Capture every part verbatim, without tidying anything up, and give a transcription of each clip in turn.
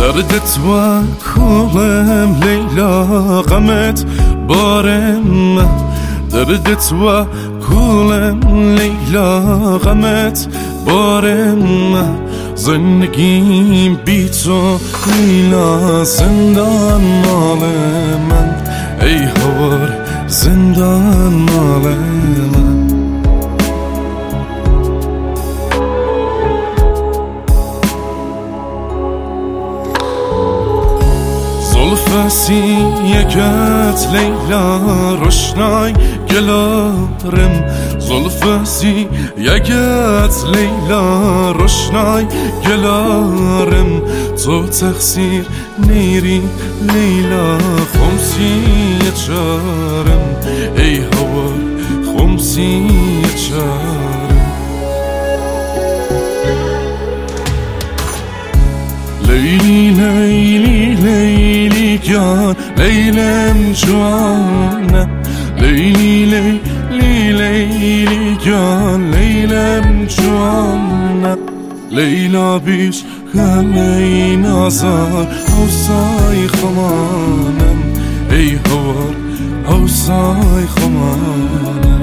دردت و کولم لیلا غمت بارم دردت و کولم لیلا غمت بارم زندگیم بی تو لیلا زندان مال من ای هوار زندان مال من زلفسی یکت لیلا روشنای گلارم زلفسی یکت لیلا روشنای گلارم تو تقصیر نیری لیلا خمسی چارم ای هوا خمسی چارم لیلی لیلی لیلی جان لیلم جوانه لیلی لیلی لیلی جان لیلم جوانه لیلا بیش همه نازار حوصای خمانم ای هوار حوصای خمانم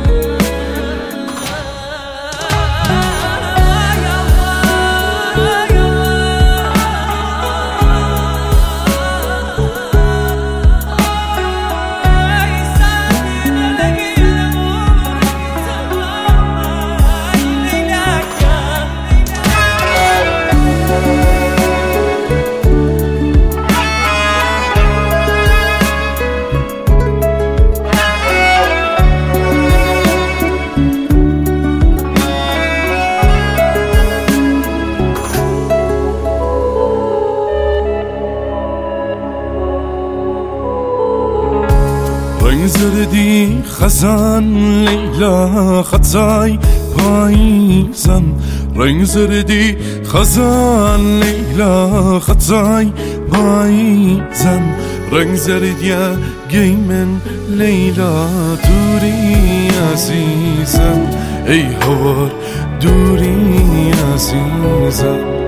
رنگ زردی خزان لیلا خطای پاییزم رنگ زردی خزان لیلا خطای پاییزم رنگ زردی گیمن لیلا دوری عزیزم ای هوار دوری عزیزم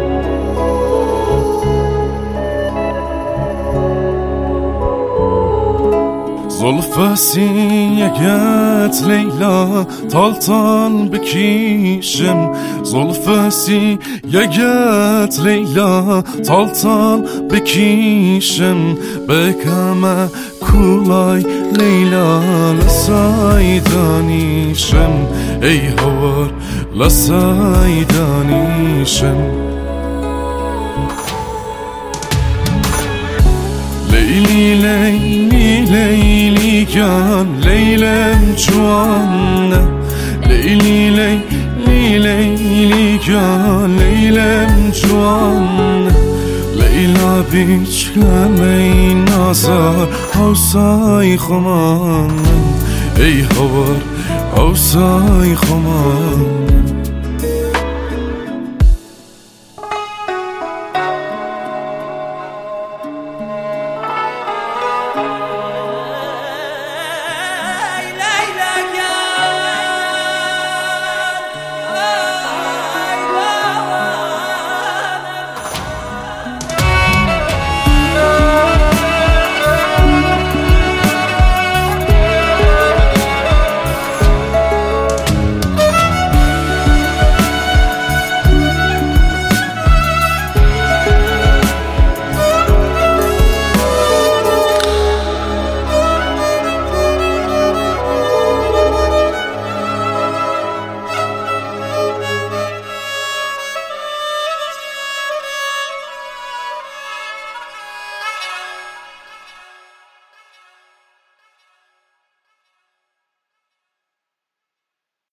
زلفسی یکت لیلا تالتان بکیشم زلفسی یکت لیلا تالتان بکیشم بکم کولای لیلا لسای دانیشم ای هوار لسای دانیشم لیلی لیلی لیلی جان لیلم جوانه لیلی لیلی لیلی جان لیلم جوانه لیلا بیچ همه نازار حوصای خمانم ای هوار حوصای خمانم